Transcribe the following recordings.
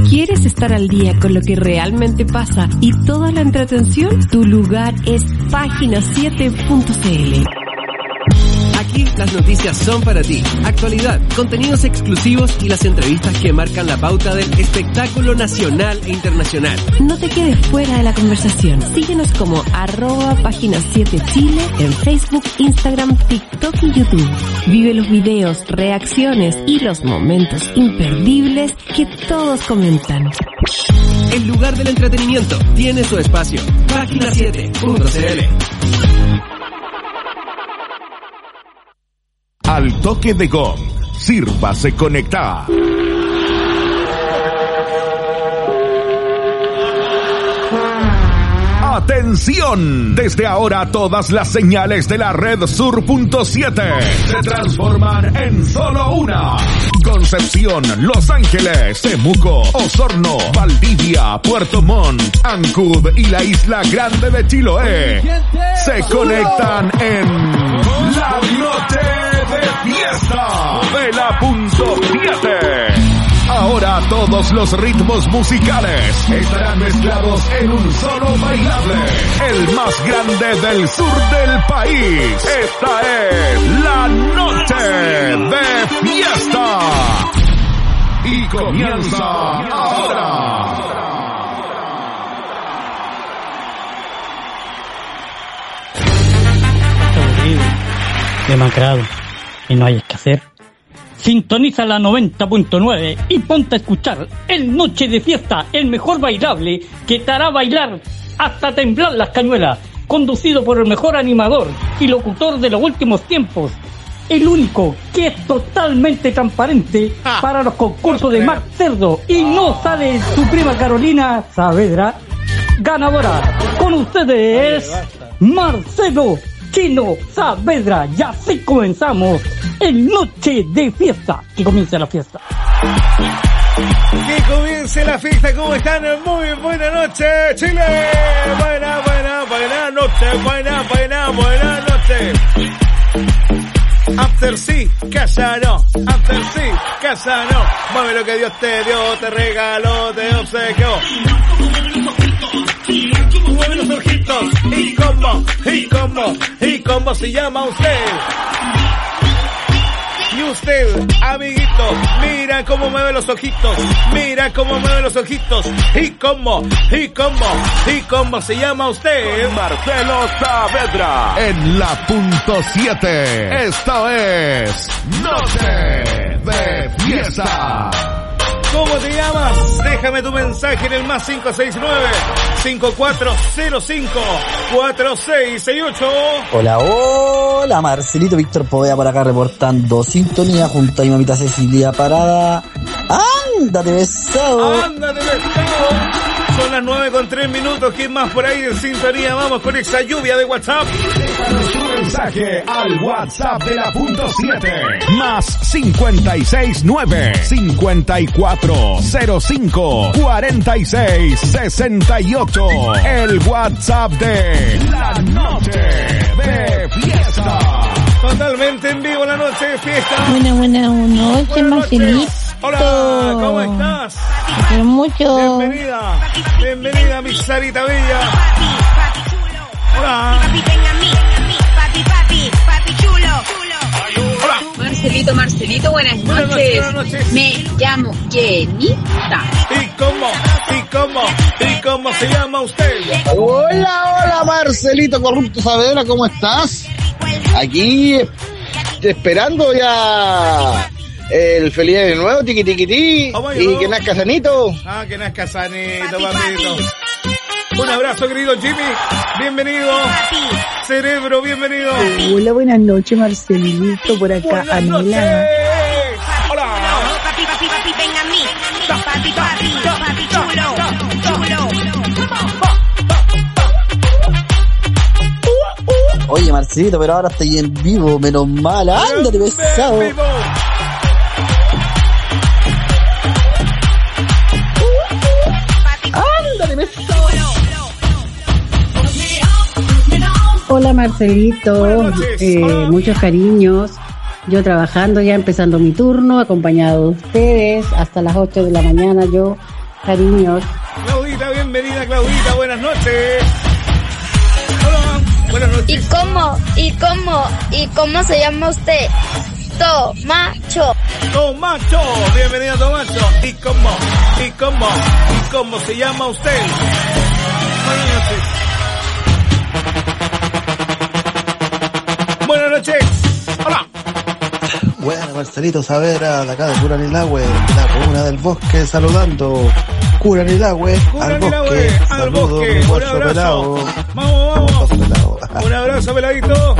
¿Quieres estar al día con lo que realmente pasa y toda la entretención? Tu lugar es Página7.cl. Aquí las noticias son para ti. Actualidad, contenidos exclusivos y las entrevistas que marcan la pauta del espectáculo nacional e internacional. No te quedes fuera de la conversación. Síguenos como @Página7Chile en Facebook, Instagram, TikTok y YouTube. Vive los videos, reacciones y los momentos imperdibles que todos comentan. El lugar del entretenimiento tiene su espacio. Página7.cl. Al toque de gong, sírvase conectar. ¡Atención! Desde ahora todas las señales de la red Sur.7 se transforman en solo una. Concepción, Los Ángeles, Temuco, Osorno, Valdivia, Puerto Montt, Ancud y la Isla Grande de Chiloé se conectan en La Noche de Fiesta de la .7. Ahora todos los ritmos musicales estarán mezclados en un solo bailable, el más grande del sur del país. Esta es La Noche de Fiesta. Y comienza ahora. Aburrido, demacrado, y no hay que hacer. Sintoniza la 90.9 y ponte a escuchar el Noche de Fiesta, el mejor bailable que te hará bailar hasta temblar las cañuelas, conducido por el mejor animador y locutor de los últimos tiempos, el único que es totalmente transparente para los concursos de Max Cerdo y no sale su prima Carolina Saavedra, ganadora. Con ustedes, Marcelo Chino Saavedra. Y así comenzamos el Noche de Fiesta. Que comience la fiesta. Que comience la fiesta. ¿Cómo están? Muy buena noche, Chile. Buena noche. Buena noche. After sí, casa no. After sí, casa no. Mueve lo que Dios te dio, te regaló, te obsequió. Mueve los ojitos. ¿Y cómo se llama usted? Y usted, amiguito, mira cómo mueve los ojitos. ¿Y cómo se llama usted? Marcelo Saavedra en la .7. Esto es Noche de Fiesta. ¿Cómo te llamas? Déjame tu mensaje en el más 569-5405-4668. Hola, Marcelito Víctor Poveda por acá reportando sintonía junto a mi mamita Cecilia Parada. ¡Ándate besado! Son las 9:03. ¿Quién más por ahí en sintonía? Vamos con esa lluvia de WhatsApp. Déjanos tu mensaje al WhatsApp de la .7. Más 569-5405-4668. El WhatsApp de La Noche de Fiesta. Totalmente en vivo La Noche de Fiesta. Buena noche, Marcelito. Hola, ¿cómo estás? Quiero mucho. Bienvenida, mi Sarita Bella. Hola. Hola. Marcelito, buenas noches. Me llamo Jenita. ¿Y cómo se llama usted? Hola, Marcelito Corrupto Saavedra, ¿cómo estás? Aquí, esperando ya el feliz año nuevo, tiqui, y que nazca sanito. Que nazca sanito, papito. Un abrazo, querido Jimmy. Bienvenido. Cerebro, bienvenido. Hola, buenas noches, Marcelito. Por acá, Anela. Hola. Papi, ven a mí. Papi, chulo. Oye, Marcelito, pero ahora estoy en vivo, menos mal. Ándale, pesado. Hola, Marcelito, muchos cariños. Yo trabajando ya, empezando mi turno, acompañado de ustedes hasta las 8 de la mañana. Yo Cariños. Claudita, bienvenida, Claudita, buenas noches. Hola, buenas noches. ¿Y cómo se llama usted? Tomacho. Tomacho, bienvenido Tomacho. ¿Y cómo se llama usted? Buenas noches. Buenas noches. Hola. Bueno, Marcelito Saavedra, de acá de Curanilahue, la comuna del bosque, saludando. Curanilahue, al bosque, saludo, mi guacho pelado. Vamos. Un abrazo, peladito.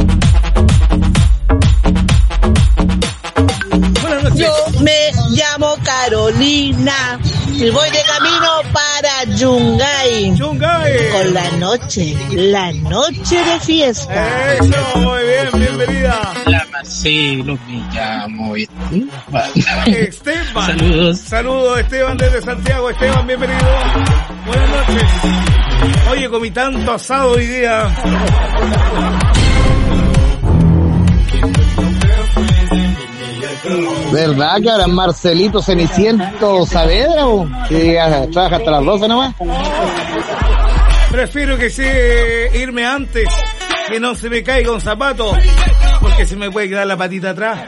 Buenas noches. Yo me llamo Carolina y voy de camino para Yungay. Con la noche de fiesta. Eso, muy bien, bienvenida. Hola Marcelo, me llamo Esteban. Saludos. Saludos, Esteban, desde Santiago. Esteban, bienvenido. Buenas noches. Oye, comí tanto asado hoy día. ¿Verdad que ahora Marcelito Ceniciento Saavedra o que trabaja hasta las 12 nomás? Prefiero que irme antes, que no se me caiga un zapato, porque se me puede quedar la patita atrás.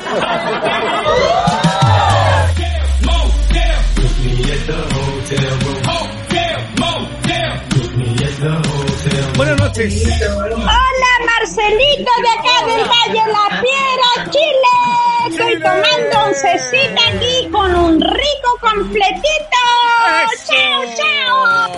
Buenas noches. Hola, Marcelito de acá del Valle La Piedra, Chile. Estoy tomando oncecita aquí con un rico completito. ¡Chao, chao!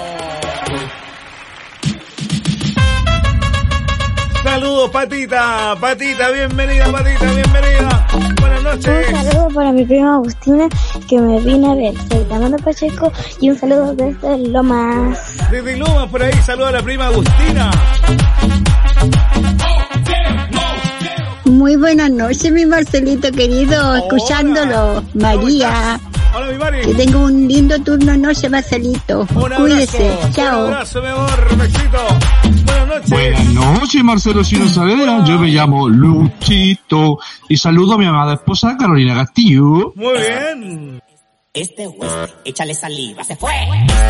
Saludos, Patita. Patita, bienvenida, Patita, bienvenida. Buenas noches. Un saludo para mi prima Agustina, que me vino a ver. Soy Tamara Pacheco y un saludo desde Lomas. Desde Lomas, por ahí, saludo a la prima Agustina. Muy buenas noches, mi Marcelito querido, escuchándolo. María. Hola, mi Mari. Que tenga un lindo turno noche, Marcelito. Cuídese. Chao. Un abrazo, mi amor. Besito. Buenas noches. Buenas noches, Marcelo Chino Saavedra. Yo me llamo Luchito y saludo a mi amada esposa Carolina Castillo. Muy bien. Échale saliva, se fue.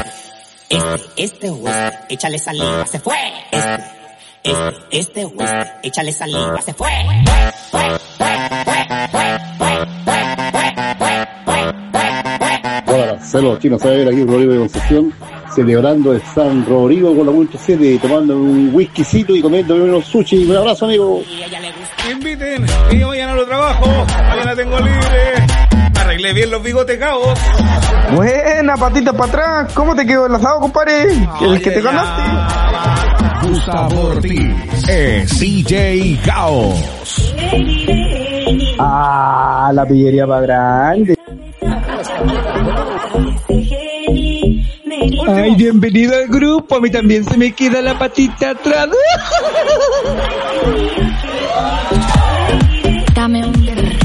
Échale saliva, se fue. Échale saliva, se fue. Hola, Marcelo Chino Saavedra, aquí Rodrigo de Concepción, celebrando el San Rodrigo con la punto 7, tomando un whiskycito y comiendo unos sushi. Un abrazo, amigo. Inviten, y yo mañana lo trabajo, mañana tengo libre. Arreglé bien los bigotes cabos. Buena, patita para atrás. ¿Cómo te quedó el asado, compadre? ¿El que te ganaste? Gustavo Ortiz es DJ Caos. Ah, la pillería para grande. Ay, bienvenido al grupo. A mí también se me queda la patita atrás. Dame un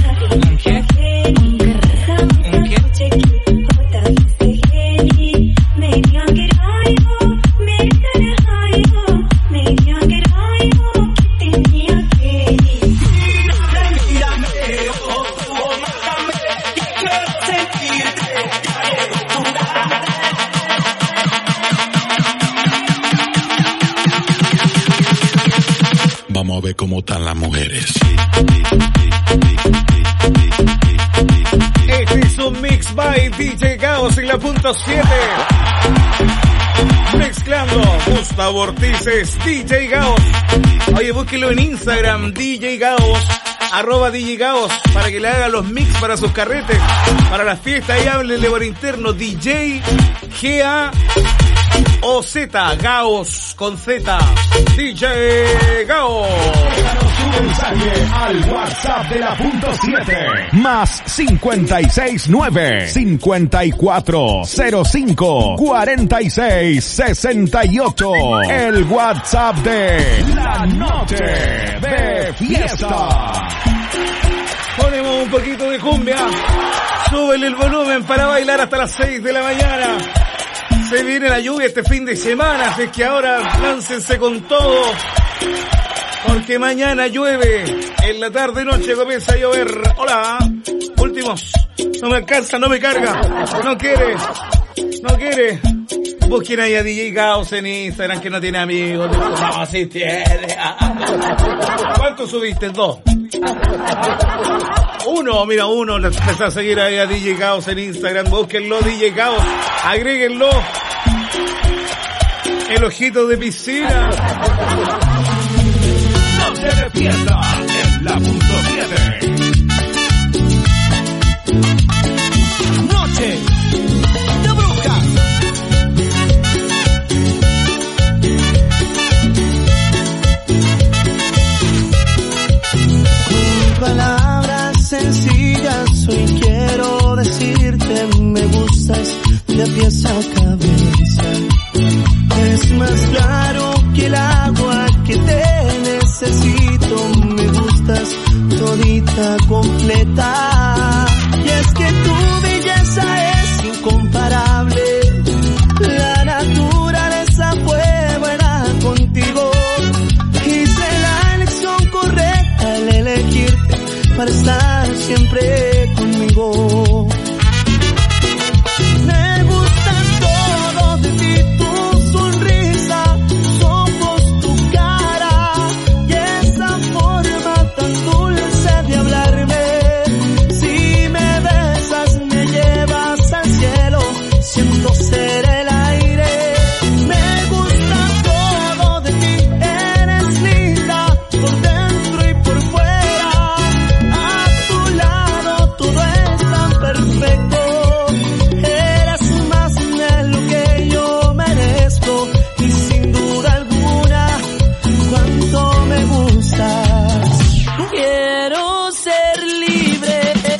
Vamos a ver cómo están las mujeres. Este es un mix by DJ Caos en la punto 7. Mezclando Gustavo Ortiz es DJ Caos. Oye, búsquelo en Instagram, DJ Caos, @DJ Caos, para que le haga los mix para sus carretes, para las fiestas, y háblenle por interno, DJ G-A-O-Z, Gaos con Z, DJ Gaos. Un mensaje al WhatsApp de la punto 7 más 569 5405 4668. El WhatsApp de La Noche de Fiesta. Ponemos un poquito de cumbia. Súbele el volumen para bailar hasta las 6 de la mañana. Se viene la lluvia este fin de semana, así que ahora láncense con todo. Porque mañana llueve. En la tarde y noche comienza a llover. Hola. Últimos. No me alcanza, no me carga. No quiere. ¿No quiere? Busquen ahí a DJ Caos en Instagram, que no tiene amigos. No, sí tiene. ¿Cuánto subiste? 2. 1, mira, 1. Le empezó a seguir ahí a DJ Caos en Instagram. Búsquenlo, DJ Caos. Agréguenlo. El ojito de piscina. No se despierta en la punto 7. Noche de brujas. Con palabras sencillas hoy quiero decirte me gustas de pies a cabeza. Es más claro que el agua que te necesito. Me gustas todita completa. Y es que tu belleza es incomparable. La naturaleza fue buena contigo. Hice la elección correcta al elegirte para estar siempre conmigo. Me gusta todo de ti. Ser el aire, me gusta todo de ti, eres linda por dentro y por fuera, a tu lado todo es tan perfecto, eres más de lo que yo merezco y sin duda alguna cuánto me gustas, quiero ser libre.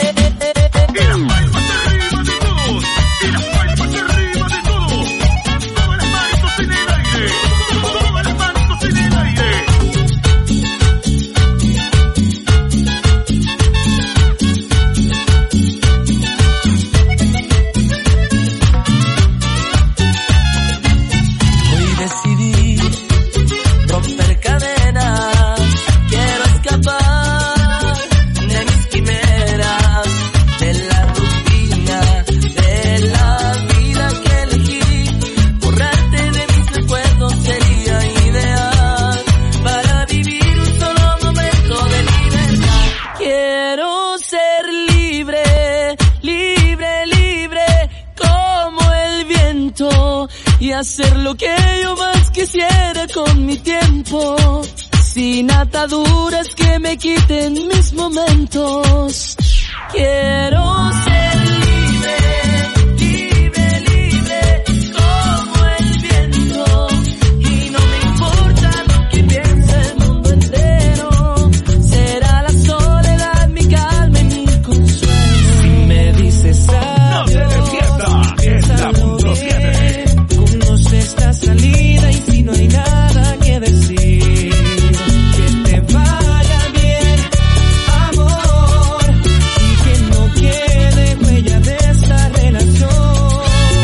Hacer lo que yo más quisiera con mi tiempo, sin ataduras que me quiten mis momentos. Quiero ser libre, libre, libre, como el viento, y no me importa lo que piense el mundo entero. Será la soledad mi calma y mi consuelo. Si me dices no se despierta, es la punto 7. Esta salida y si no hay nada que decir, que te vaya bien, amor, y que no quede huella de esta relación.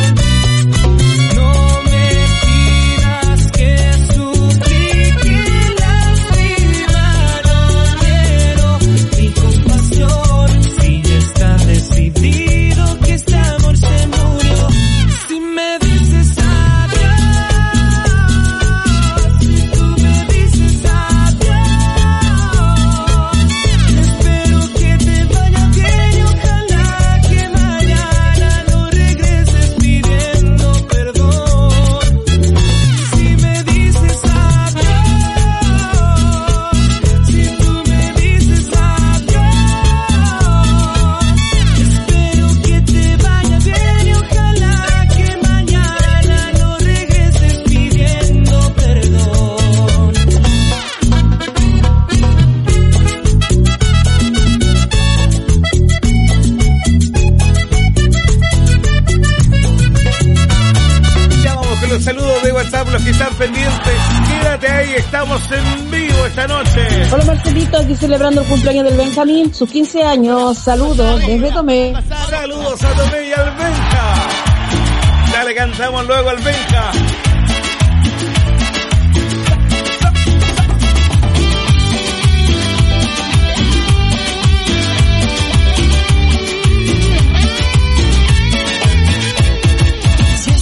No me pidas que suplique lastima, no quiero mi compasión, si ya está decidido que este amor se murió. Si me dices los que están pendientes, quédate ahí, estamos en vivo esta noche. Hola Marcelito, aquí celebrando el cumpleaños del Benjamín, sus 15 años, saludos desde Tomé. Saludos a Tomé y al Benja. Ya le cantamos luego al Benja. Si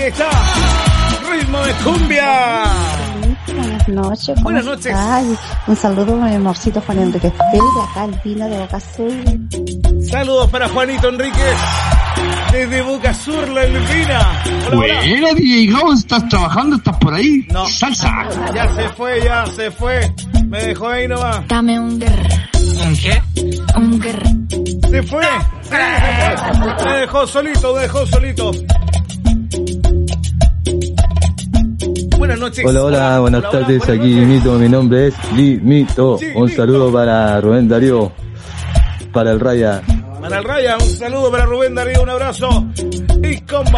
está. Ritmo de cumbia. Buenas noches. Buenas noches. Estás? Un saludo a mi amorcito Juan Enrique Pérez, de acá el vino de Boca Sur. Saludos para Juanito Enríquez. Desde Boca Sur, la Elvira. Buena, DJ Gao, ¿estás trabajando? ¿Estás por ahí? No. Salsa. Ya se fue. Me dejó ahí nomás. Dame un guerra. ¿Un qué? Un guerra. Se fue. Me dejó solito. Buenas noches. Hola, buenas tardes. Aquí Mito, mi nombre es Mito. Un saludo para Rubén Darío, para el Raya. Para el Raya, un saludo para Rubén Darío, un abrazo. ¿Y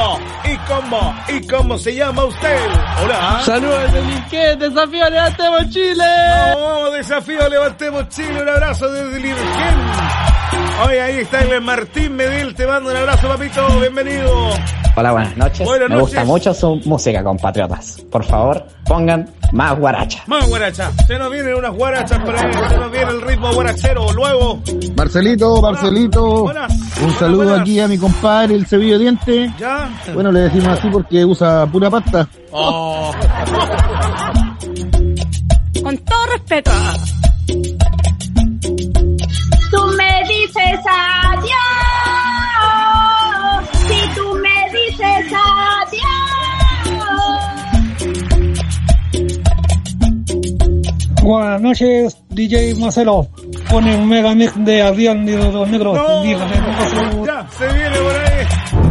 cómo se llama usted? Hola. Saludos desde Lirquén, desafío Levantemos Chile. Vamos, desafío Levantemos Chile, un abrazo desde Lirquén. Oye, ahí está el Martín Medel, te mando un abrazo, papito, bienvenido. Hola, buenas noches. Me gusta mucho su música, compatriotas. Por favor, pongan más guaracha. Más guaracha. Se nos vienen unas guarachas por ahí, se nos viene el ritmo guarachero. Luego. Marcelito. Buenas. Un saludo aquí a mi compadre, el Cepillo Diente. ¿Ya? Bueno, le decimos así porque usa pura pasta. Oh. Con todo respeto. Tú me dices adiós. Si tú me dices adiós. Buenas noches, DJ Marcelo. Pone un mega mix de Adrián de los Negros. No. Ya, se viene por ahí.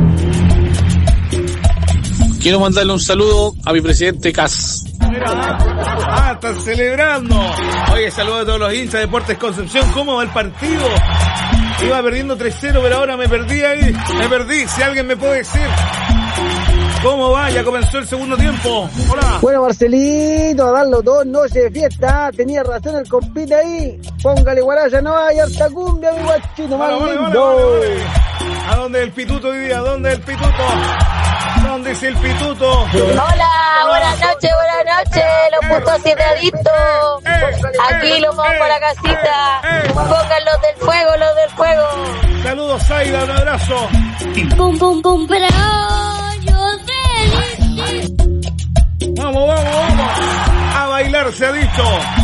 Quiero mandarle un saludo a mi presidente Cas. Están celebrando. Oye, saludos a todos los hinchas de Deportes Concepción. ¿Cómo va el partido? Iba perdiendo 3-0, pero ahora me perdí ahí. Si alguien me puede decir cómo va. Ya comenzó el segundo tiempo. Hola. Bueno, Marcelito, a darlo 2 noches de fiesta. Tenía razón el compita ahí. Póngale guaracha, no hay harta cumbia, mi guachito, más lindo. Vale. ¿A dónde el pituto hoy día? ¿Dónde es el pituto? ¿Dónde es el pituto? Hola, buenas noches, los putos citaditos. Aquí los vamos para la casita. Pongan los del fuego. Saludos, Zaida, un abrazo. Pum, pero yo feliz. Vamos. A bailar se ha dicho.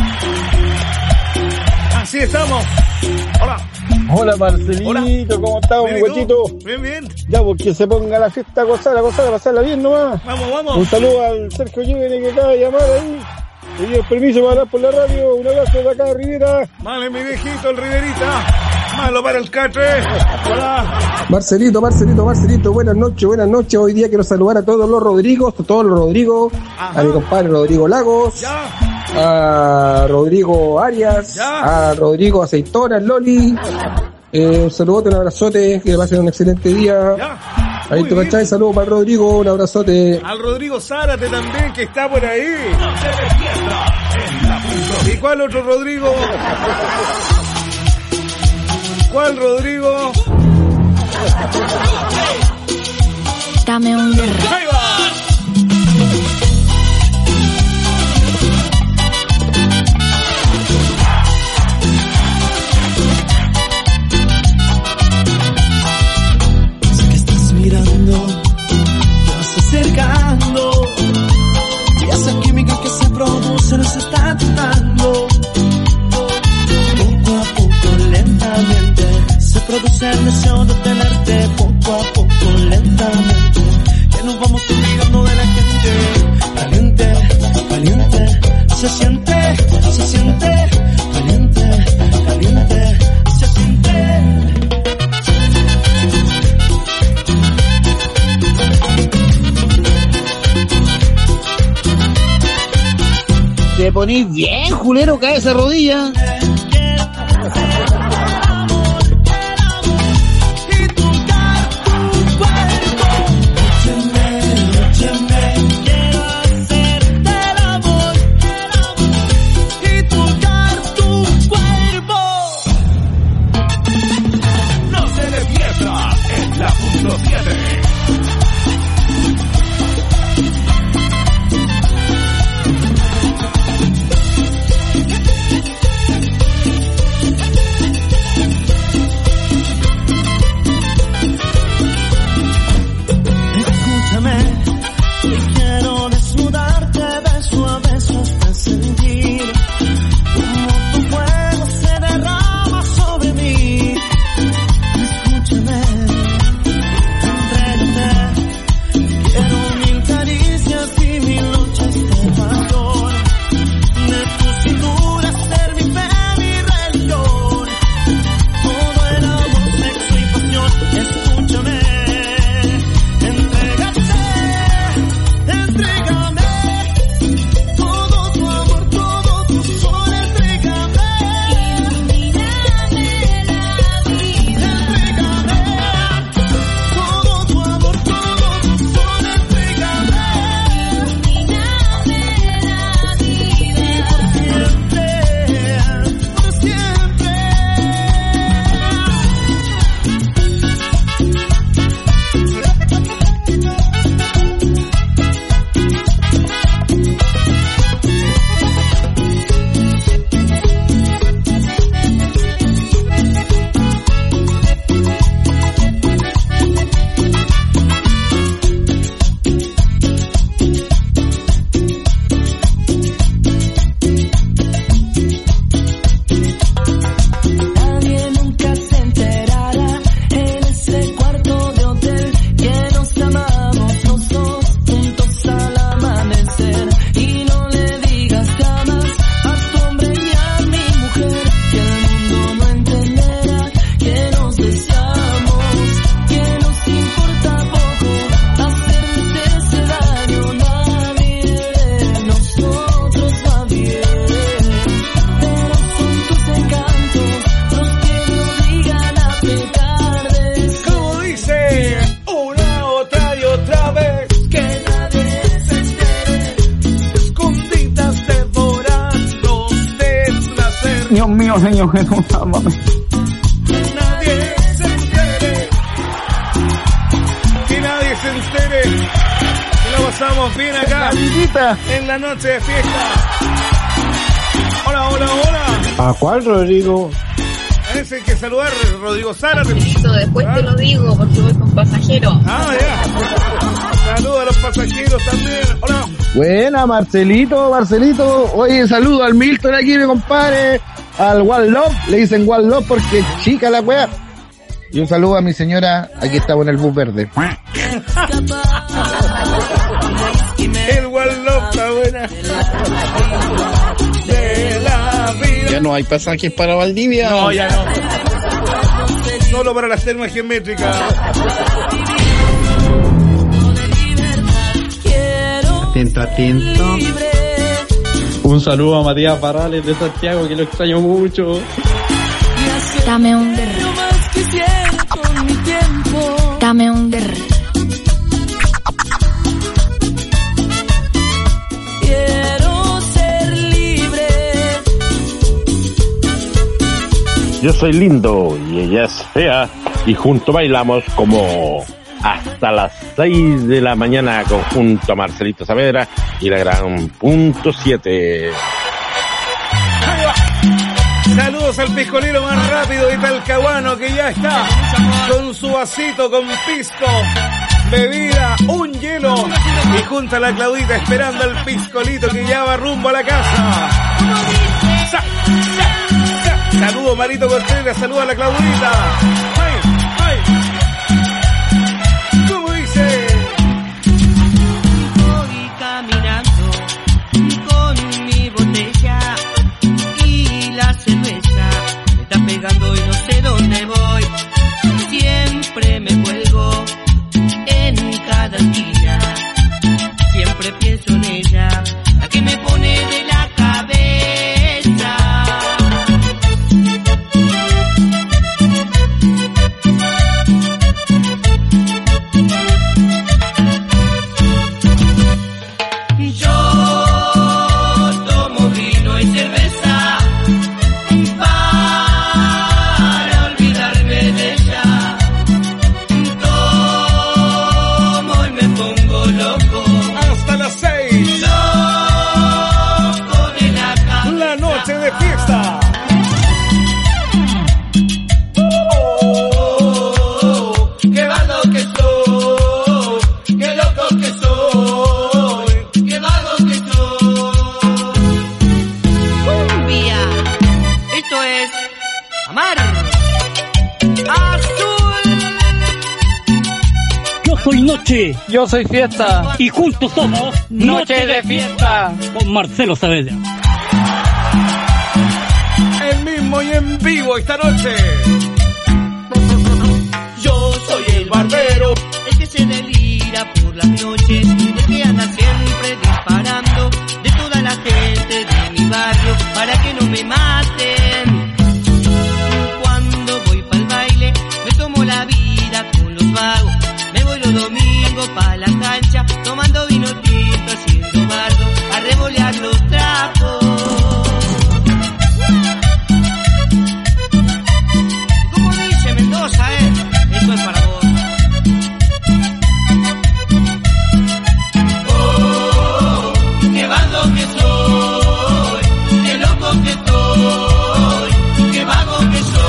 Así estamos. Hola Marcelito, ¿cómo estás, mi guachito? Bien. Ya, porque se ponga la fiesta a gozar, pasarla bien nomás. Vamos. Un saludo al Sergio Jiménez que acaba de llamar ahí. Le dio permiso para hablar por la radio. Un abrazo de acá de Rivera. Vale, mi viejito, el Riverita. Malo para el catre. Hola. Marcelito, buenas noches. Hoy día quiero saludar a todos los Rodrigos, Ajá. A mi compadre Rodrigo Lagos, ya. A Rodrigo Arias, ya. A Rodrigo Aceitona, Loli. Un saludote, un abrazote, que pasen un excelente día. Ya. Ahí te cachai, saludos para Rodrigo, un abrazote. Al Rodrigo Zárate también, que está por ahí. ¿Y cuál otro Rodrigo? ¿Cuál Rodrigo? Dame un guerra. ¡Ahí va! Sé que estás mirando, te vas acercando, y esa química que se produce nos está tentando. Poco a poco, lentamente, se produce el deseo de tenerte. Poco a poco, lentamente, que nos vamos olvidando de la gente. Caliente, se siente, caliente, se siente. Te ponís bien, Julero, cae esa rodilla. mío, Señor Jesús, sálvame. Nadie se entere. Que nadie se entere. Que lo pasamos bien acá. En la noche de fiesta. Hola, hola, hola. ¿A cuál, Rodrigo? Ese hay que saludar, Rodrigo Zárate. Después te lo digo porque voy con pasajeros. Ah, ya. Saludos a los pasajeros también. Hola. Buena, Marcelito. Oye, saludo al Milton aquí, mi compadre. Al One Love. Le dicen One Love porque es chica la weá. Y un saludo a mi señora. Aquí estamos en el bus verde. El One Love está buena. De la vida. Ya no hay pasajes para Valdivia. No, ya no. Solo para las termas geométricas. Atento. Un saludo a Matías Parrales de Santiago, que lo extraño mucho. Dame un der. Dame un der. Quiero ser libre. Yo soy lindo y ella es fea y juntos bailamos como hasta las 6 de la mañana junto a Marcelito Saavedra y la gran punto 7. Saludos al piscolero más rápido de Talcahuano que ya está con su vasito con pisco, bebida, un hielo y junto a la Claudita esperando al piscolito que ya va rumbo a la casa. Saludos Marito Contreras, saludos a la Claudita. ¿Cómo dice? Voy caminando con mi botella y la cerveza me está pegando y no sé dónde voy. Siempre me cuelgo en cada esquina, siempre pienso en ella, la que me pone de la cabeza. Noche. Yo soy fiesta. Y juntos somos Noche de Fiesta. Con Marcelo Saavedra. El mismo y en vivo esta noche. Yo soy el barbero, el que se delira por las noches, el que anda siempre disparando de toda la gente de mi barrio para que no me maten. Cuando voy pa'l baile me tomo la vida con los vagos. Me voy los domingos pa' la cancha, tomando vino tinto, haciendo bardo, a revolear los trapos. Como dice Mendoza, esto es para vos. Oh, qué bando que soy, qué loco que estoy, qué vago que soy.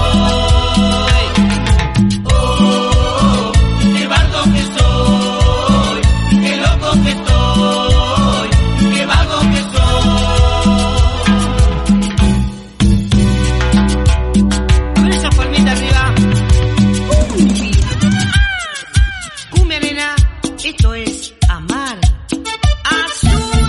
Esto es amar. Azul.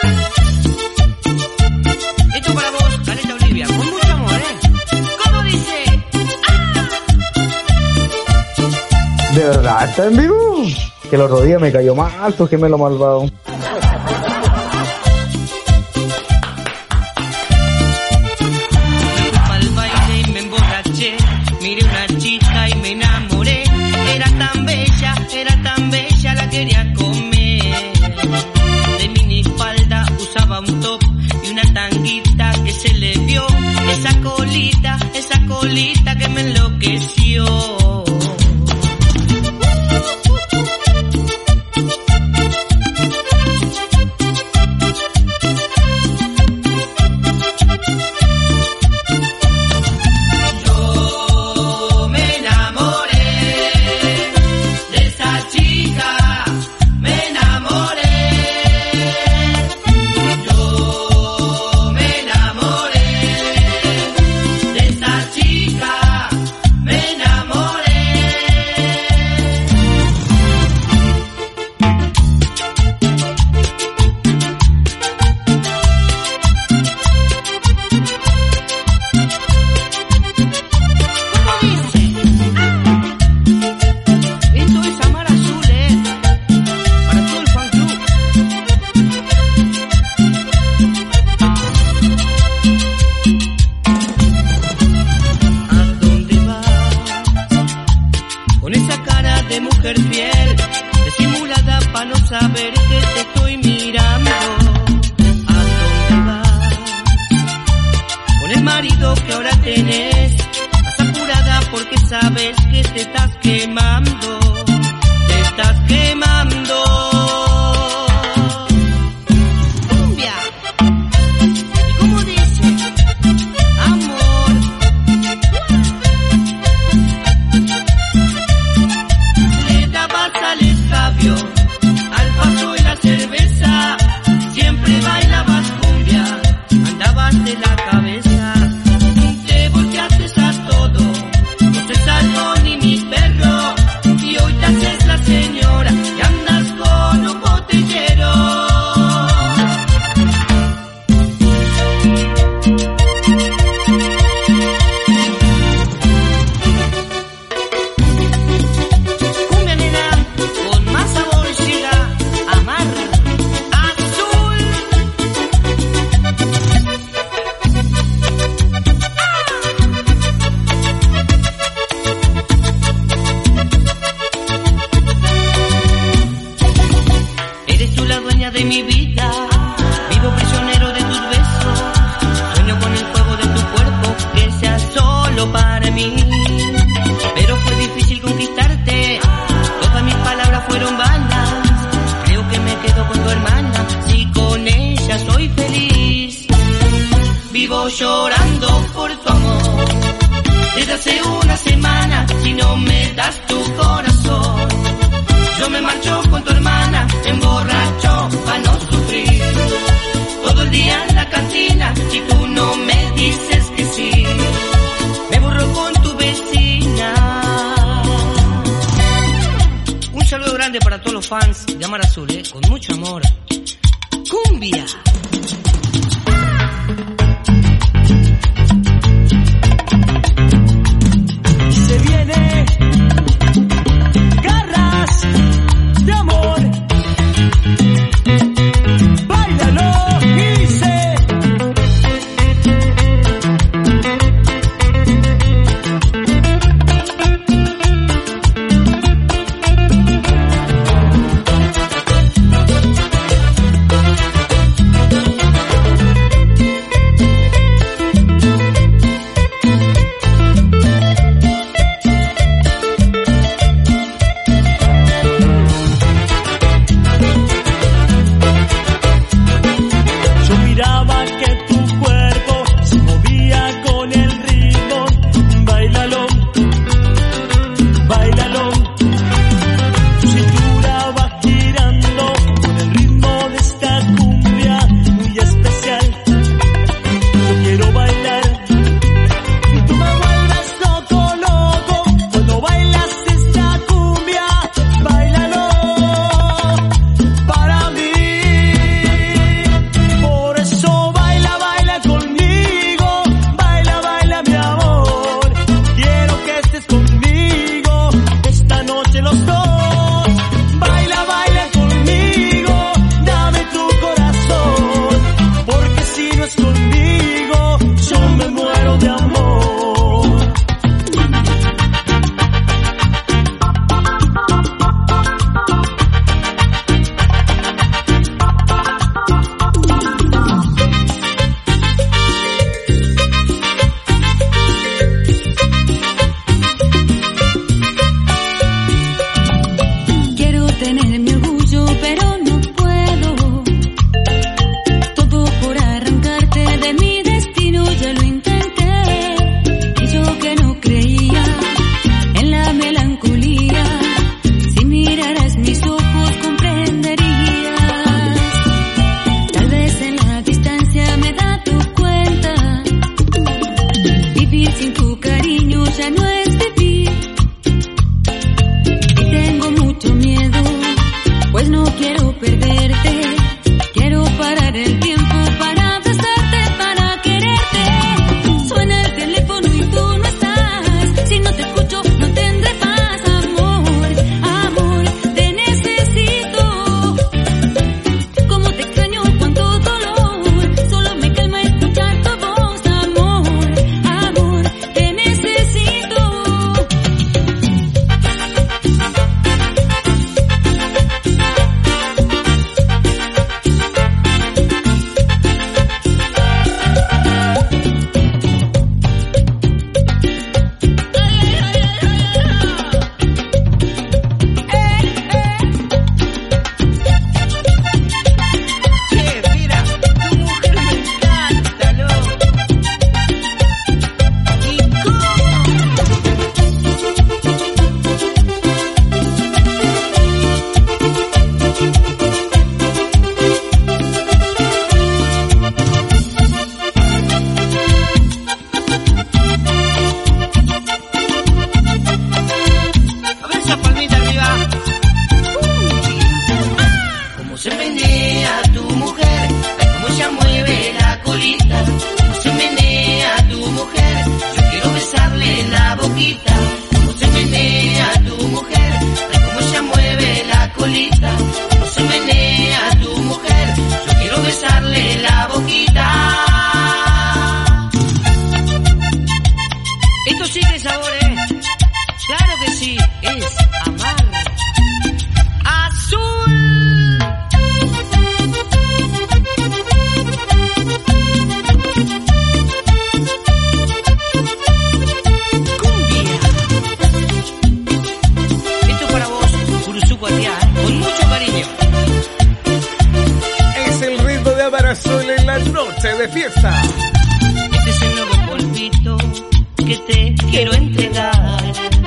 Esto para vos, Caleta Olivia, con mucho amor, ¿Cómo dice? ¡Ah! ¿De verdad está en vivo? Que el otro día me cayó mal, tu gemelo malvado. Al baile y me emborraché, miré una chica y me enamoré. Era tan bella, la quería comer. De minifalda usaba un top y una tanguita que se le vio esa colita. de mujer fiel, disimulada para no saber que te estoy mirando. ¿A dónde vas? Con el marido que ahora tenés, vas apurada porque sabes que te estás quemando. Te estás quemando. Cumbia. ¿Y cómo dice? Amor. Le dabas al escabio, al paso y la cerveza. Siempre bailabas cumbia, andabas de la cabeza. Te volteaste a todo, no te salvo ni mi perro. Y hoy te haces la señora y andas con un botellero. Cumbia nena, con más sabor llega Amar Azul. Eres tú la dueña de mi vida, vivo prisionero de tus besos, sueño con el fuego de tu cuerpo, que sea solo para mí. Pero fue difícil conquistarte, todas mis palabras fueron vanas. Creo que me quedo con tu hermana, si con ella soy feliz. Vivo llorando por tu amor, desde hace una semana, si no me das tu corazón. Yo me marcho con tu hermana, me emborracho pa' no sufrir. Todo el día en la cantina, si tú no me dices que sí, me borro con tu vecina. Un saludo grande para todos los fans de Amar Azul, con mucho amor. Cumbia. Se viene Garras de Amor. Báilalo, dice. Yo miraba que tu cuerpo se movía con el ritmo. Báilalo, báilalo. Tu cintura va girando con el ritmo de esta cumbia muy especial. Yo quiero bailar y tú me vuelves loco, loco cuando bailas esta cumbia. Báilalo para mí. Por eso baila, baila conmigo, baila, baila mi amor. Quiero que estés conmigo, que de fiesta. Este es el nuevo polvito que te quiero entregar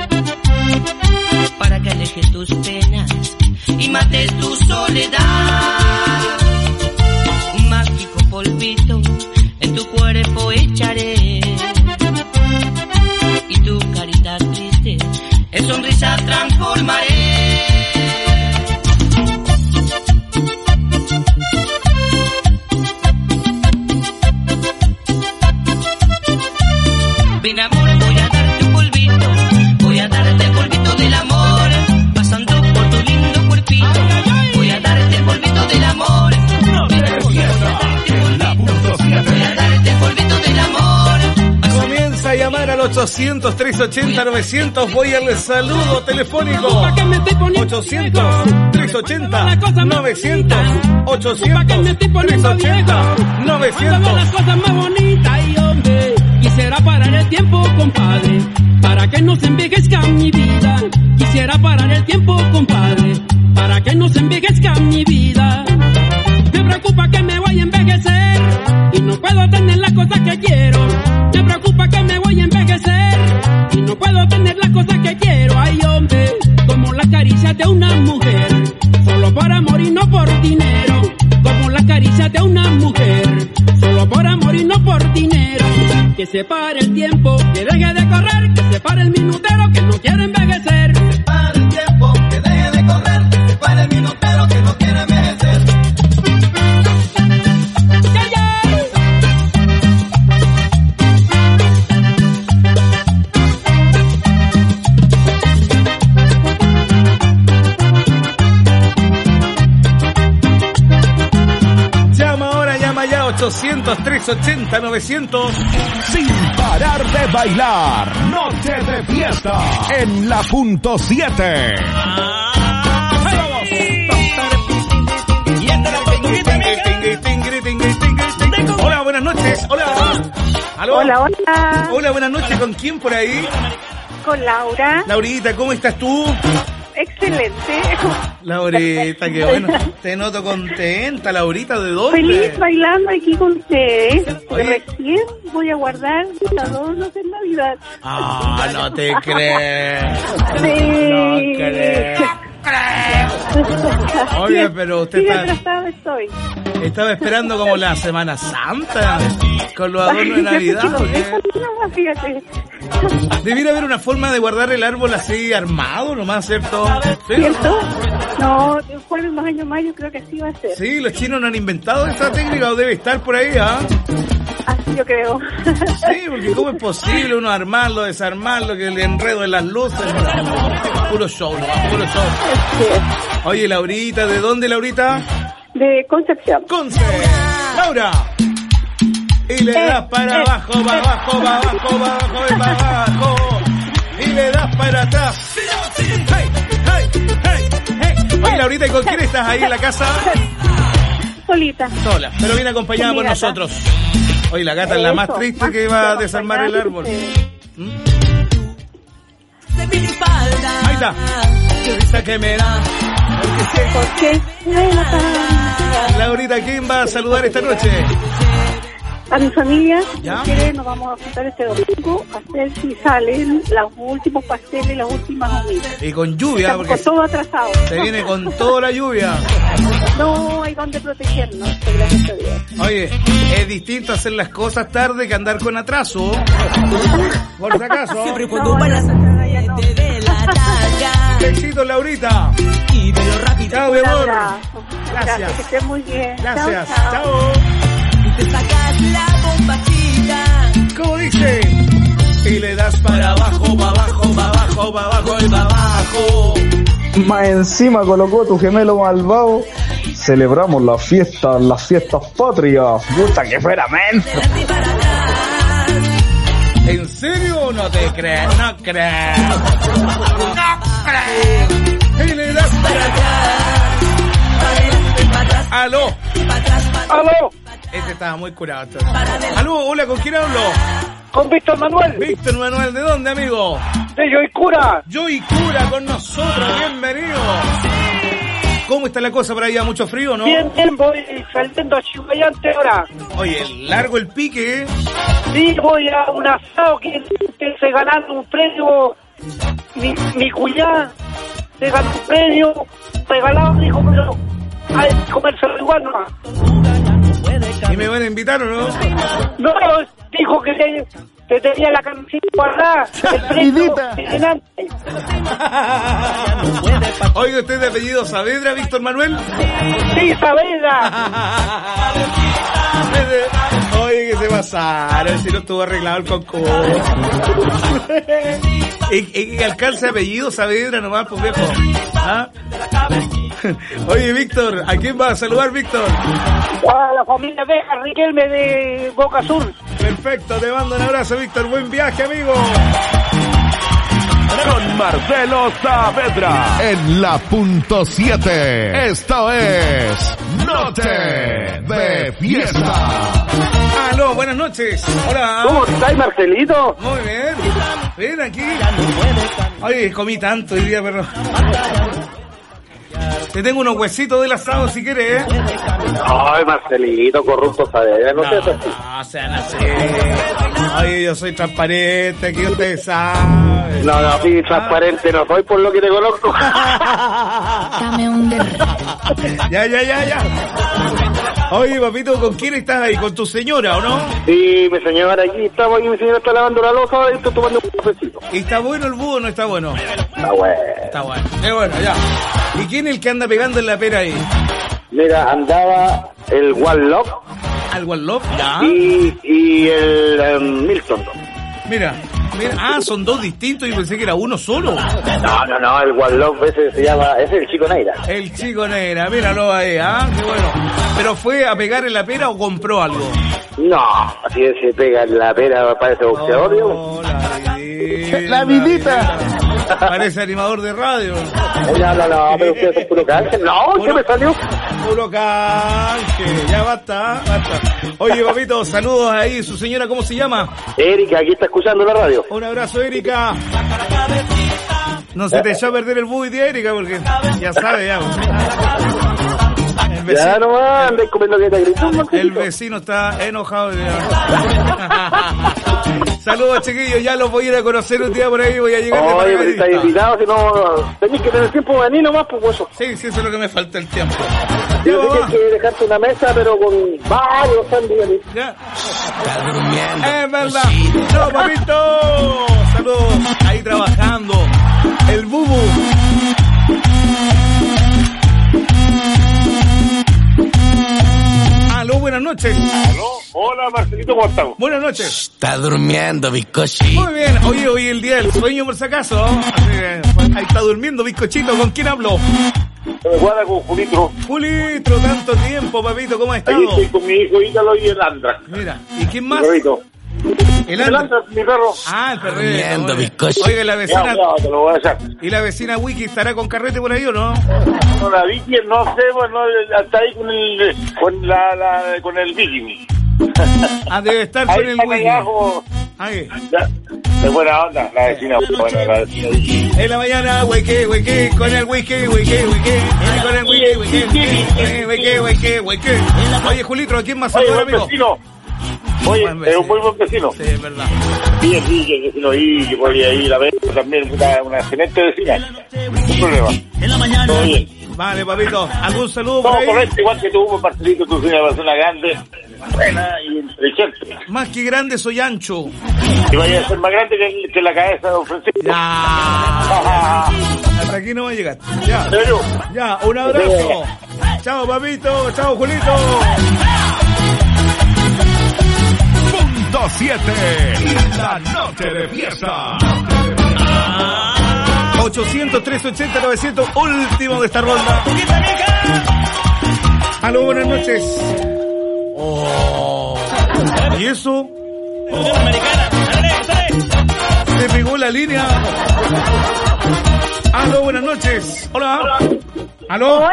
para que alejes tus penas y mates tu soledad. Un mágico polvito en tu cuerpo echaré y tu carita triste en sonrisa transformaré. Ven amor, voy a darte un polvito, voy a darte el polvito del amor, pasando por tu lindo cuerpito, voy a darte el polvito del amor. Voy a darte el polvito del amor. Comienza a llamar al 800-380-900. Voy al saludo telefónico. 800-380-900. 800-380-900. Las cosas más bonitas y hombre, quisiera parar el tiempo, compadre, para que no se envejezca mi vida. Quisiera parar el tiempo, compadre, para que no se envejezca mi vida. Me preocupa que me voy a envejecer y no puedo tener las cosas que quiero. Me preocupa que me voy a envejecer y no puedo tener las cosas que quiero. Ay, hombre, como las caricias de una mujer, solo por amor y no por dinero. Como las caricias de una mujer, solo por amor y no por dinero. Que se pare el tiempo, que deje de correr, que se pare el minutero que no quiere envejecer. Que se pare el tiempo, que deje de correr, que se pare el minutero que no quiere envejecer. Llama ahora, llama ya 800-380-900. Sin parar de bailar, noche de fiesta en la punto 7. Hola, buenas noches. Hola. ¿Aló? Hola, hola. Hola, buenas noches. ¿Con quién por ahí? Con Laura. Laurita, ¿cómo estás tú? Excelente. Laurita, qué bueno. Te noto contenta, Laurita. ¿De dónde? Feliz bailando aquí con ustedes. Recién voy a guardar mis adornos en Navidad. Ah, no te crees. Sí. No crees. Oye, pero usted estaba esperando como la Semana Santa con los adornos de Navidad. Fíjate. Debiera haber una forma de guardar el árbol así armado nomás, ¿cierto? ¿Sí? ¿Cierto? No, después de unos años más yo creo que así va a ser. Sí, los chinos no han inventado esta técnica, o debe estar por ahí, ¿ah? Así yo creo. Sí, porque ¿cómo es posible uno armarlo, desarmarlo, que el enredo de las luces? Puro show, nomás, puro show. Oye, Laurita, ¿de dónde, Laurita? De Concepción. Laura. Y le das para abajo, para abajo, para abajo, para abajo, para abajo. Y le das para atrás. Hey, hey, hey, hey. Oye, Laurita, ¿y con quién estás ahí en la casa? Solita. Sola, pero viene acompañada por nosotros. Oye, la gata es la más triste que va a desarmar el árbol. Ahí está. Qué risa que me da. Porque Laurita, ¿quién va a saludar esta noche? A mi familia, ¿ya? Si quiere, nos vamos a juntar este domingo a ver si salen los últimos pasteles y las últimas humitas. Y con lluvia, estamos porque con todo atrasado. Se viene con toda la lluvia. No hay donde protegernos, gracias a Dios. Oye, es distinto hacer las cosas tarde que andar con atraso. Por si acaso. Siempre cuando bailas de la talla. Besito, Laurita. Y de lo rápido. Chao, mi amor. Gracias, que estés muy bien. Gracias. Chao. Chao. Te sacas la bombachita. ¿Cómo dice? Y le das para abajo, para abajo, para abajo, para abajo y para abajo. Más encima colocó tu gemelo malvado. Celebramos las fiestas patrias. Puta que fuera mente. ¿En serio? No te crees, no crees. No crees. Y le das para atrás. Aló. Aló. Este estaba muy curado. Entonces. Aló, hola, ¿con quién hablo? Con Víctor Manuel. Víctor Manuel, ¿de dónde, amigo? De Yoicura. Yoicura con nosotros, bienvenido. ¿Cómo está la cosa por allá? ¿Mucho frío, no? Bien, voy saliendo a Chuballante ahora. Oye, largo el pique, ¿eh? Sí, voy a un asado que se ganando un premio. Mi cuñada se ganó un premio regalado, dijo, pero hay que comérselo igual nomás. ¿Y me van a invitar o no? No, dijo que te tenía la camiseta guardada. El premio impresionante. Oiga, ¿usted de apellido Saavedra, Víctor Manuel? Sí, Saavedra. Oye, que se pasaron, si no estuvo arreglado el concurso. Y alcanza apellido Saavedra nomás, pues viejo. ¿Ah? Oye, Víctor, ¿a quién vas a saludar, Víctor? A la familia de Riquelme de Boca Sur. Perfecto, te mando un abrazo, Víctor. Buen viaje, amigo. Con Marcelo Saavedra en la punto 7. Esto es Noche de Fiesta. Aló, buenas noches. Hola. ¿Cómo estás, Marcelito? Muy bien. Ven aquí. Oye, comí tanto hoy día, perro. Te tengo unos huesitos del asado si quieres, ¿eh? Ay, Marcelito, corrupto Saavedra, no seas así. No, sean así. Oye, yo soy transparente, aquí ustedes saben. No, sí, transparente no soy por lo que te conozco. Dame un dedo. Ya. Oye, papito, ¿con quién estás ahí? ¿Con tu señora o no? Sí, mi señora, aquí estamos, aquí mi señora está lavando la loza y estoy tomando un cafecito. ¿Y está bueno el búho o no está bueno? Está bueno. Está bueno. Bueno, ya. ¿Y quién es el que anda pegando en la pera ahí? Mira, andaba el One Love. ¿Al One Love? Ya. Y el Milton. Mira, son dos distintos y pensé que era uno solo. No, el One Love ese se llama, ese es el Chico Neira. El Chico Neira, míralo ahí, qué bueno. ¿Pero fue a pegar en la pera o compró algo? No, así es, se pega en la pera, parece boxeador, digamos. La vidita. Parece animador de radio. No, pero usted es puro canje. No, ¿qué me salió? Puro canje, ya basta. Oye, papito, saludos ahí. ¿Su señora cómo se llama? Erika, aquí está escuchando la radio. Un abrazo, Erika. No se te echó a perder el buggy de Erika porque ya sabe, ya. Ya no andes comiendo que te gritó. El vecino está enojado. Saludos, chiquillos, ya los voy a ir a conocer un día por ahí, voy a llegar de Oye, pero estás invitado, si no tenés que tener tiempo de venir nomás, pues eso. Sí, eso es lo que me falta, el tiempo. Yo sé que hay que dejarte una mesa, pero con varios sándwiches. Ya. Es verdad. No, papito. Saludos, ahí trabajando. El bubu. Aló, buenas noches. Aló, hola Marcelito, ¿cómo estamos? Buenas noches. Está durmiendo, bizcochi. Muy bien, hoy el día del sueño por si acaso. Ahí está durmiendo, bizcochito. ¿Con quién hablo? Me guarda con Julitro. Julitro, tanto tiempo, papito, ¿cómo has estado? Ahí estoy con mi hijo Ítalo y el Andra. Mira, ¿y quién más? El Andra, mi perro. El perrito. Durmiendo, bizcochi. Oiga, la vecina. Ya, te lo voy a echar. ¿Y la vecina Wiki estará con carrete por ahí o no? No, la Vicky, no sé, bueno, está ahí con el Vicky. Debe estar con el Wiki. Ahí. De buena onda, la vecina. La vecina Vicky. En la mañana, wiki, con el wiki. Con el wiki. Oye, Julitro, ¿a quién más saludar, amigo? Oye, es un muy buen vecino. Sí, es verdad. Sí, el vecino y que podía ir a ver también, una excelente vecina. Sin problema. En la mañana. Todo bien. Vale, papito. ¿Algún saludo por ahí? correcto, igual que tú, Marcelito, tú soy una persona grande, buena y inteligente. Más que grande, soy ancho. Y vaya a ser más grande que la cabeza de don Francisco. Ya. Hasta aquí no va a llegar. Ya. ¿En serio? Ya, un abrazo. Chao, papito. Chao, Julito. 7, la noche de fiesta. 800, 380, 900, último de esta ronda. Aló, buenas noches. ¿Y eso? Se pegó la línea. Aló, buenas noches. Hola. ¿Aló? Hola,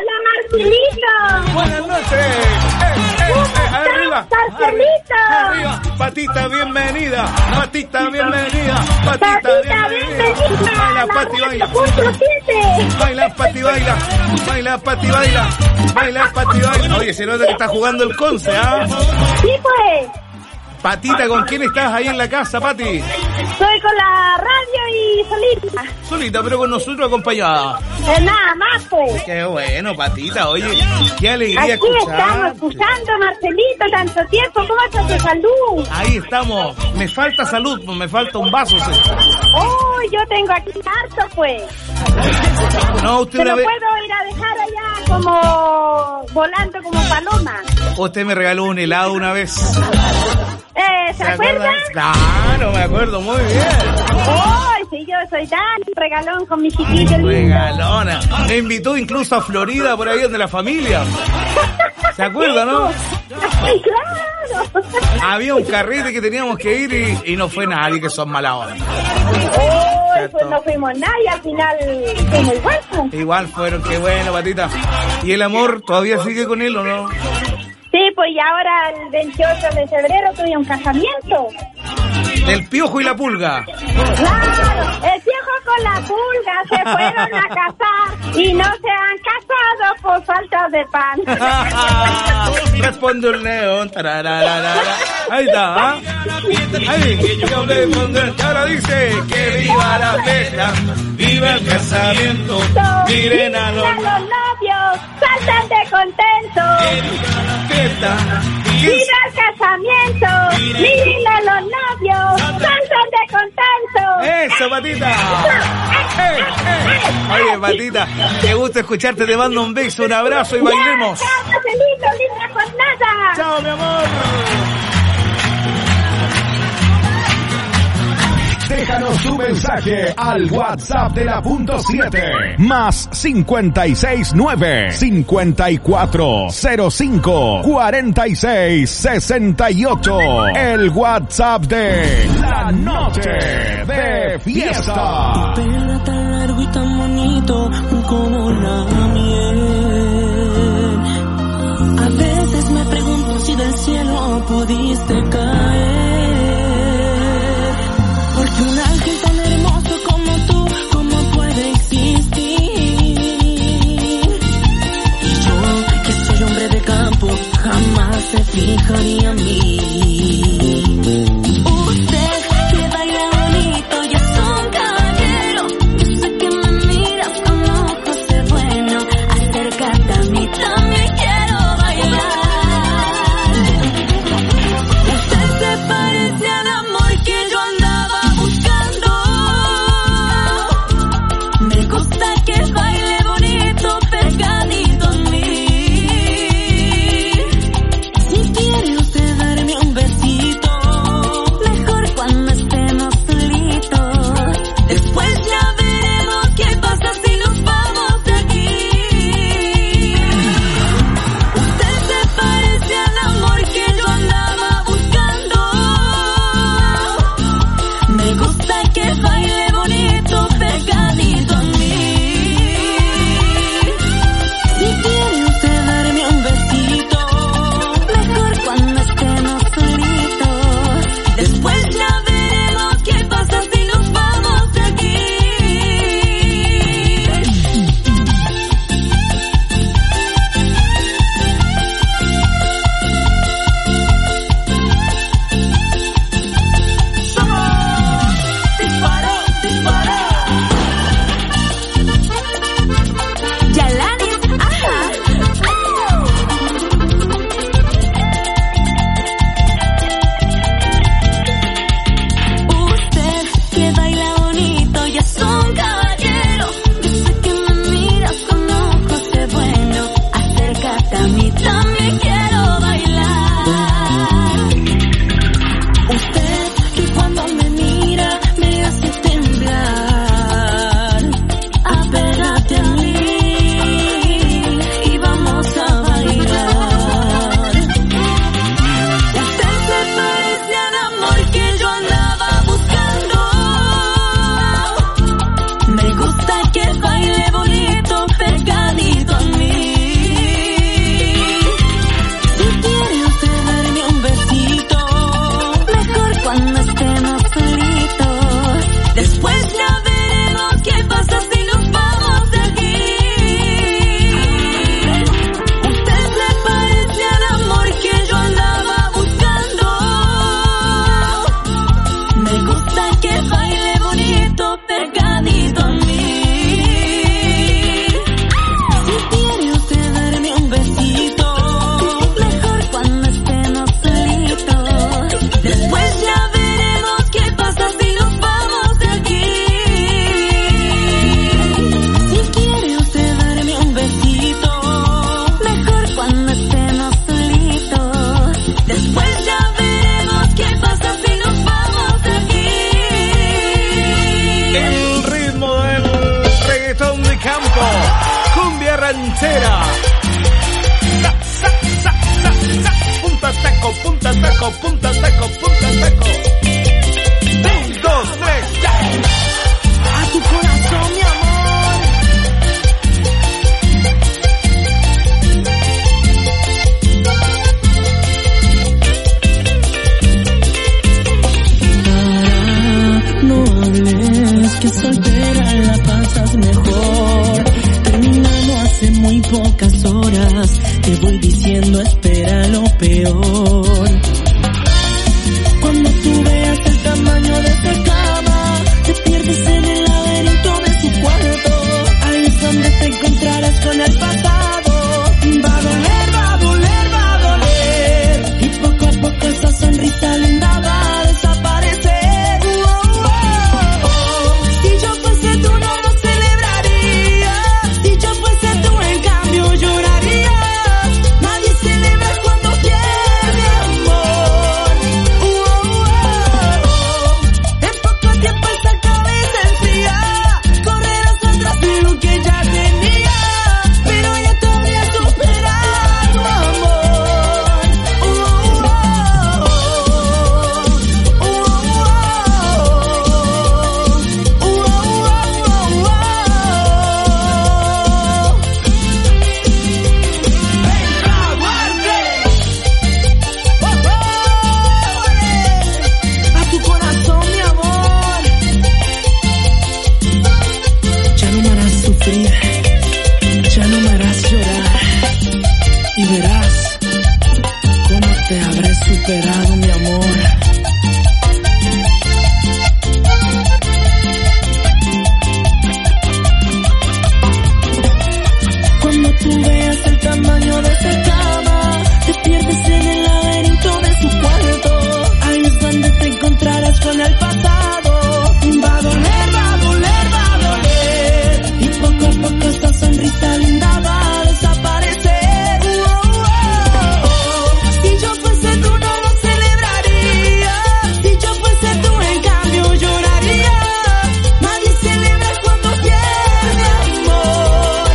Marcelito! Buenas noches. Arriba. Marcelito. Arriba. Patita, bienvenida. Patita, bienvenida. Patita, bienvenida. Baila, Pati, baila. Baila, Pati, baila. Baila, Pati, baila. Baila, Pati, baila. Oye, se nota que está jugando el Conce, ¿ah? Sí, pues. Patita, ¿con quién estás ahí en la casa, Pati? Estoy con la radio y solita. Solita, pero con nosotros acompañada. Nada más, pues. Qué bueno, Patita, oye, qué alegría aquí escuchar. Estamos escuchando, Marcelito, tanto tiempo. ¿Cómo está tu salud? Ahí estamos. Me falta salud, pues me falta un vaso. ¿Sí? Oh, yo tengo aquí harto, pues. No, usted te una lo vez... puedo ir a dejar allá como volando como paloma. Usted me regaló un helado una vez. ¿Se acuerda? Claro, me acuerdo muy bien. ¡Ay, sí, yo soy Dani! Regalón con mi chiquillo lindo. Regalona. Me invitó incluso a Florida, por ahí donde la familia. ¿Se acuerda, no? ¡Ay, claro! Había un carrete que teníamos que ir y no fue nadie, que son mala hora. ¡Ay, pues no fuimos nadie! Al final fuimos igual. Igual fueron, qué bueno, Patita. ¿Y el amor todavía sigue con él o no? Sí, pues y ahora el 28 de febrero tuve un casamiento. ¿Del Piojo y la Pulga? Claro, el Piojo con la Pulga se fueron a casar y no se han casado por falta de pan. Responde un león. Ahí está, ¿ah? Ahí, yo responde. Ahora dice que viva la fiesta, viva el casamiento. Miren a los novios, saltan de contento. ¡Viva el casamiento! ¡Miren a los novios! ¡Saltan de contento! ¡Eso, Patita! Oye, Patita, qué gusto escucharte. Te mando un beso, un abrazo y bailemos. ¡Chao, Marcelito! ¡Linda jornada! ¡Chao, mi amor! Déjanos tu mensaje al WhatsApp de la .7 más 569-5405-4668. El WhatsApp de La Noche de Fiesta. Tu pelo tan largo y tan bonito como la miel. A veces me pregunto si del cielo pudiste caer. Porque un ángel tan hermoso como tú, ¿cómo puede existir? Y yo, que soy hombre de campo, jamás se fijaría en mí. Usted, que baila bonito y es un caballero. Yo sé que me miras con ojos de bueno. Acércate a mí, también quiero bailar. Usted se México. Cumbia ranchera. Punta taco, punta taco, punta taco, punta taco. 1, 2, 3, ya. A tu corazón, mi amor. No hables, que soltera la pasas mejor. Terminando hace muy pocas horas. Te voy diciendo, espera lo peor. Cuando tú veas el tamaño de esta cama, te pierdes en el laberinto de su cuarto. Ahí es donde te encontrarás con el pasado. Va a doler, va a doler, va a doler. Y poco a poco esa sonrisa linda va a desaparecer. Si yo fuese tú no lo celebraría. Si yo fuese tú en cambio lloraría. Nadie celebra cuando pierde amor. En poco tiempo esa cabeza enfría. Correrás atrás de lo que ya tenía. Pero ya te habría superado amor. A tu corazón, mi amor. Ya no me harás sufrir, ya no me harás llorar. Y verás cómo te habré superado, mi amor. Cuando tú veas el tamaño de esta cama, te pierdes en el laberinto de su cuarto. Ahí es donde te encontrarás con el pasado. Va a doler, va a doler, va a doler. Y poco a poco esta sonrisa linda va a desaparecer. Si yo fuese tú no lo celebraría. Si yo fuese tú en cambio lloraría. Nadie celebra cuando pierde amor.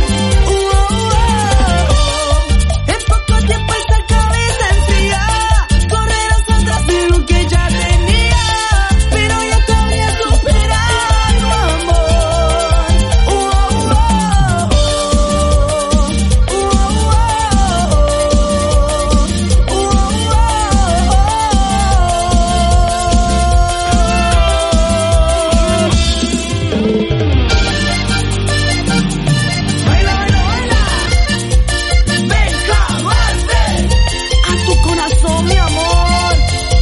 En poco tiempo esa cabeza enfría. Correrás atrás de lo que ya tenía. Pero ya te habría superado amor. Baila, baila, baila. Venga, muerde. A tu corazón, mi amor.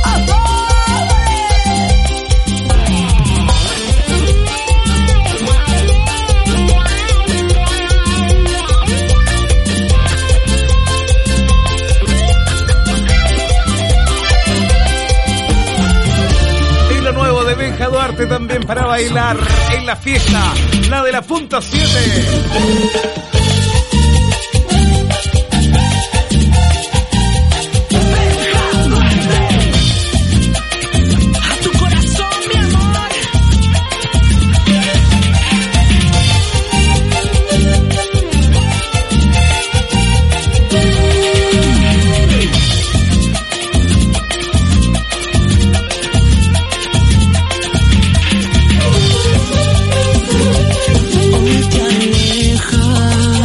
Y lo nuevo de Benja Duarte también para bailar en la fiesta, la de la punta 7. A tu corazón, mi amor. Hoy te alejas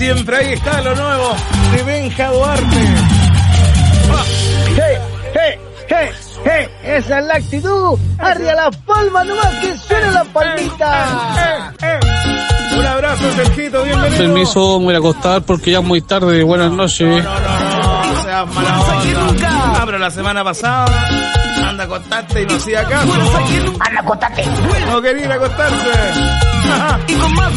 siempre ahí está lo nuevo de Benja Duarte. Esa es la actitud. Arriba la palma nomás, que suene la palmita. Un abrazo, Sergito, bienvenido. Permiso, me voy a acostar porque ya es muy tarde. Buenas noches. No seas mala onda. Pero la semana pasada anda a acostarte y no hacía caso. Anda, acostate. No quería ir a acostarse. Y con más